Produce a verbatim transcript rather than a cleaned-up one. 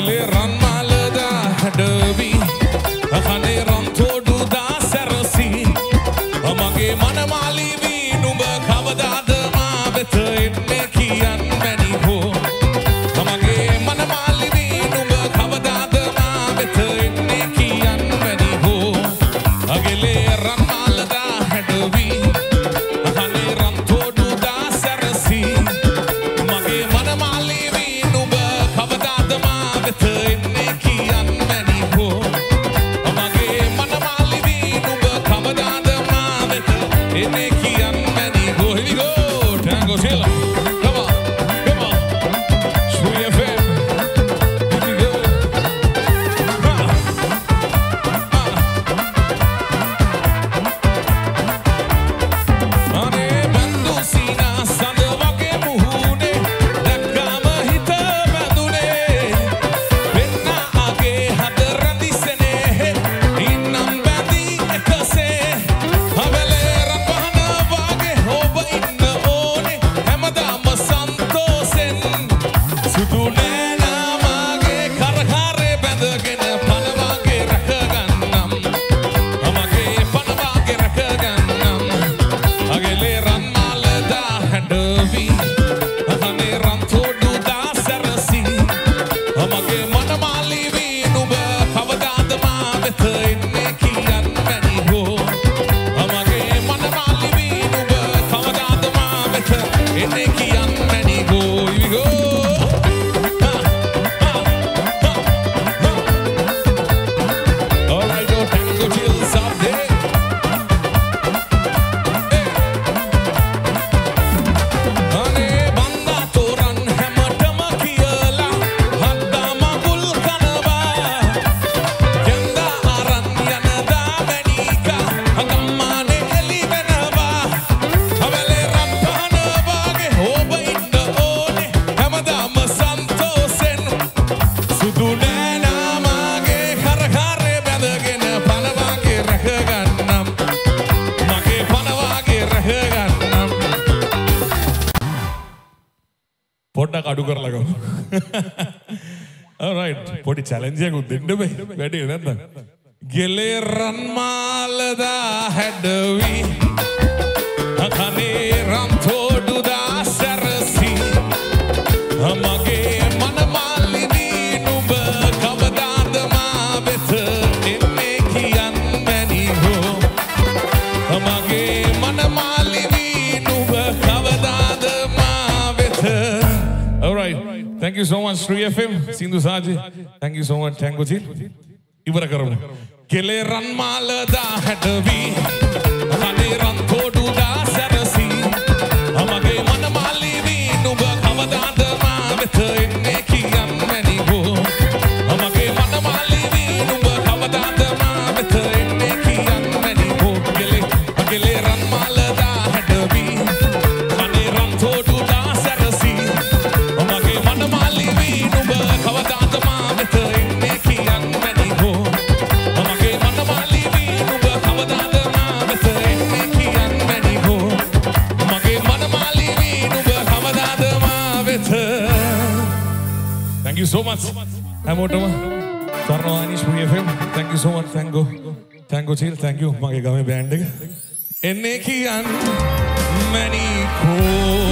අගලේ රන් මාලද හැඩවි අකනේ රන් තෝඩු දා සැරසි මගේ මනමාලි වී නුඹ කවදාද මා වෙත එන්නේ කියන්න මැනි හෝ මගේ මනමාලි වී නුඹ කවදාද මා වෙත එන්නේ කියන්න මැනි හෝ අගලේ රන් මාලද හැඩවි අකනේ රන් තෝඩු දා සැරසි මගේ මනමාලි වී නුඹ කවදාද මා වෙත එන්නේ කියන්න මැනි හෝ මගේ මනමාලි වී නුඹ කවදාද මා වෙත එන්නේ කියන්න මැනි හෝ. Here we go, Tango Chilla. Come on, come on. Shui F M. Here we go. Ah. Ah. Ane bandu sina sand wage muhune dakkama hita bandune penna age hada randisene innam bandi ekase avale rapana wage oba inna one hamadama santosen sudu nena mage karhare bandagena panawage rakagannam amage panawage rakagannam agele ran malada handavi akane ran thodu da sarasi amage manamali vi nuba kavadada ma vetha enne kiyan mani ho amage manamali vi nuba kavadada ma vetha enne kiyan mani ho. Here we go. Ah, ah, ah, ah. All right, go Tango Chill someday. අනේ බන්දා තෝරන් හැමටම කියලා හද්දා මගුල් කනවා යන්දා අරන් යනදා මැනිකා අගම්මානේ එලි වෙනවා අවලේ රම්පහන වාගේ ඔබ ඉන්න ඕනේ හැමදාම සන්තෝසෙන් සුදු නෑනා මාගේ කරකාරේ බැඳගෙන පන වාගේ රැකගන්නම් මගේ පන වාගේ රැකගන්නම්. පොඩ්ඩක් අඩු කරලා ගමු. All right. පොඩි challenge එකක් දෙන්න බෑ. වැඩි නැත්නම්. ගෙලේ රන් මාලදා හැඩවි අකනේ රන් තෝඩු දා සැරසි මගේ මනමාලි වී නුඹ කවදාද මා වෙත එන්නේ කියන්න මැනි හෝ මගේ මනමාලි වී නුඹ කවදාද මා වෙත. All right. Thank you so much, Sri F M, Sindhu Saji. Thank you so much, Tango Chill. ඉවර කරමු. කෙලේ රන් මාලදා හැඩවි අකනේ රන් තෝඩු දා සැරසි මගේ මනමාලි වී නුඹ කවදාද මා වෙත එන්නේ කියන්න මැනි හෝ මගේ මනමාලි වී නුඹ කවදාද මා වෙත එන්නේ කියන්න මැනි හෝ. කෙලේ කෙලේ රන් මාලදා හැඩවි අකනේ රන් තෝඩු දා සැරසි මගේ මනමාලි වී නුඹ කවදාද මා වෙත එන්නේ කියන්න මැනි හෝ මගේ මනමාලි වී නුඹ කවදාද මා වෙත එන්නේ කියන්න මැනි හෝ මගේ මනමාලි වී නුඹ කවදාද මා වෙත. Thank you so much. හැමෝටම සර්ණවානි Sri F M. Thank you so much. Tango Tango Chill. Thank you. මගේ ගමේ බෑන්ඩ් එක එන්නේ කියන්න මැනි හෝ.